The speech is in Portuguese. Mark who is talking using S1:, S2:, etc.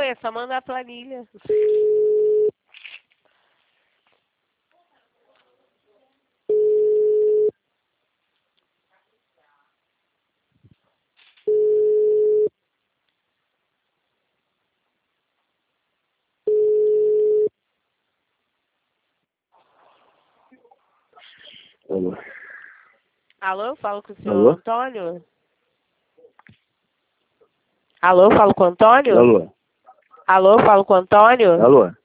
S1: Foi, é só mandar a planilha.
S2: Alô?
S1: Alô, falo com o senhor
S2: Alô?
S1: Antônio? Alô, falo com o Antônio?
S2: Alô?
S1: Alô, falo com o Antônio?
S2: Alô?